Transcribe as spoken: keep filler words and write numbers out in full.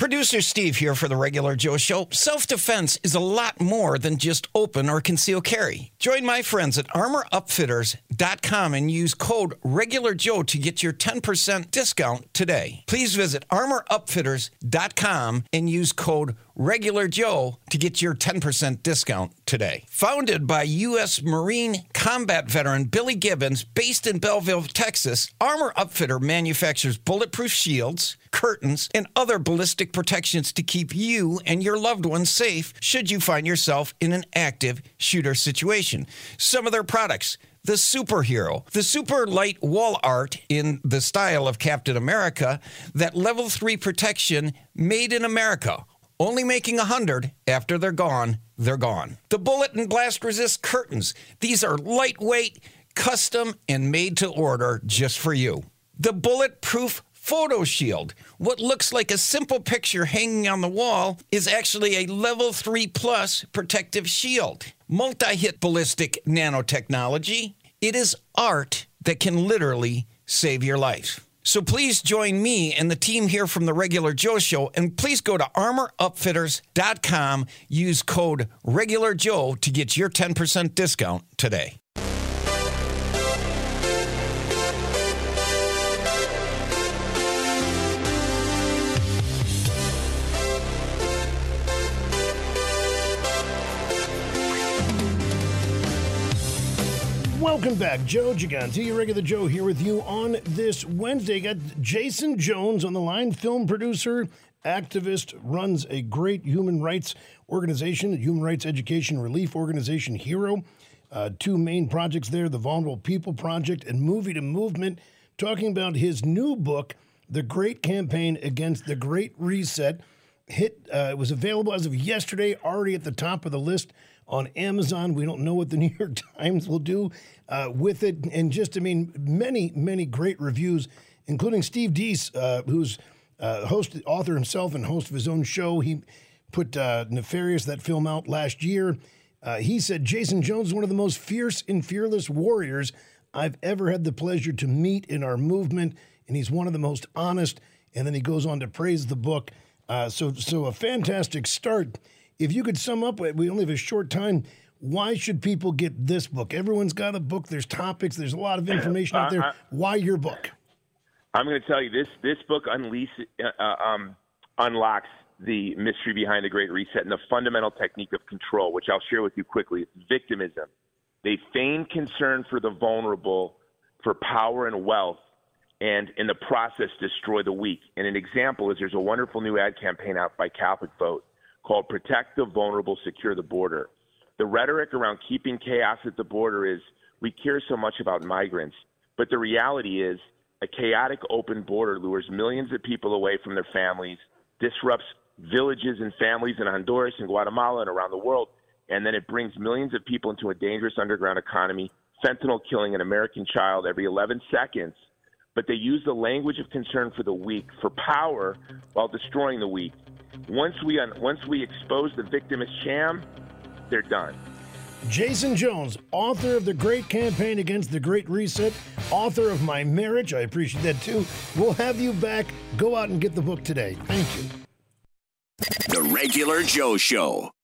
Producer Steve here for the Regular Joe Show. Self-defense is a lot more than just open or conceal carry. Join my friends at armor upfitters dot com and use code REGULARJOE to get your ten percent discount today. Please visit armor upfitters dot com and use code REGULARJOE to get your ten percent discount today. Founded by U S Marine combat veteran Billy Gibbons, based in Belleville, Texas, Armor Upfitter manufactures bulletproof shields, curtains, and other ballistic protections to keep you and your loved ones safe should you find yourself in an active shooter situation. Some of their products: the Superhero, the super light wall art in the style of Captain America, that level three protection made in America. Only making a hundred. After they're gone, they're gone. The bullet and blast resist curtains. These are lightweight, custom, and made to order just for you. The bulletproof photo shield. What looks like a simple picture hanging on the wall is actually a level three plus protective shield. Multi-hit ballistic nanotechnology. It is art that can literally save your life. So please join me and the team here from the Regular Joe Show, and please go to armor upfitters dot com. Use code REGULARJOE to get your ten percent discount today. Welcome back. Joe Gigante, your Regular Joe, here with you on this Wednesday. Got Jason Jones on the line, film producer, activist, runs a great human rights organization, Human Rights Education Relief Organization, HERO. Uh, two main projects there, the Vulnerable People Project and Movie to Movement, talking about his new book, The Great Campaign Against the Great Reset. Hit, uh, it was available as of yesterday, already at the top of the list on Amazon. We don't know what the New York Times will do uh, with it. And just, I mean, many, many great reviews, including Steve Deese, uh, who's uh, host, author himself and host of his own show. He put uh, Nefarious, that film, out last year. Uh, he said, Jason Jones is one of the most fierce and fearless warriors I've ever had the pleasure to meet in our movement, and he's one of the most honest. And then he goes on to praise the book. Uh, so, so a fantastic start. If you could sum up, we only have a short time, why should people get this book? Everyone's got a book. There's topics. There's a lot of information out there. Uh, why your book? I'm going to tell you, this this book unleash, uh, um, unlocks the mystery behind the Great Reset and the fundamental technique of control, which I'll share with you quickly. It's victimism. They feign concern for the vulnerable, for power and wealth, and in the process destroy the weak. And an example is there's a wonderful new ad campaign out by Catholic Vote called Protect the Vulnerable, Secure the Border. The rhetoric around keeping chaos at the border is we care so much about migrants, but the reality is a chaotic open border lures millions of people away from their families, disrupts villages and families in Honduras and Guatemala and around the world, and then it brings millions of people into a dangerous underground economy, fentanyl killing an American child every eleven seconds. But they use the language of concern for the weak, for power, while destroying the weak. Once we un- once we expose the victimist sham, they're done. Jason Jones, author of The Great Campaign Against the Great Reset, author of My Marriage. I appreciate that, too. We'll have you back. Go out and get the book today. Thank you. The Regular Joe Show.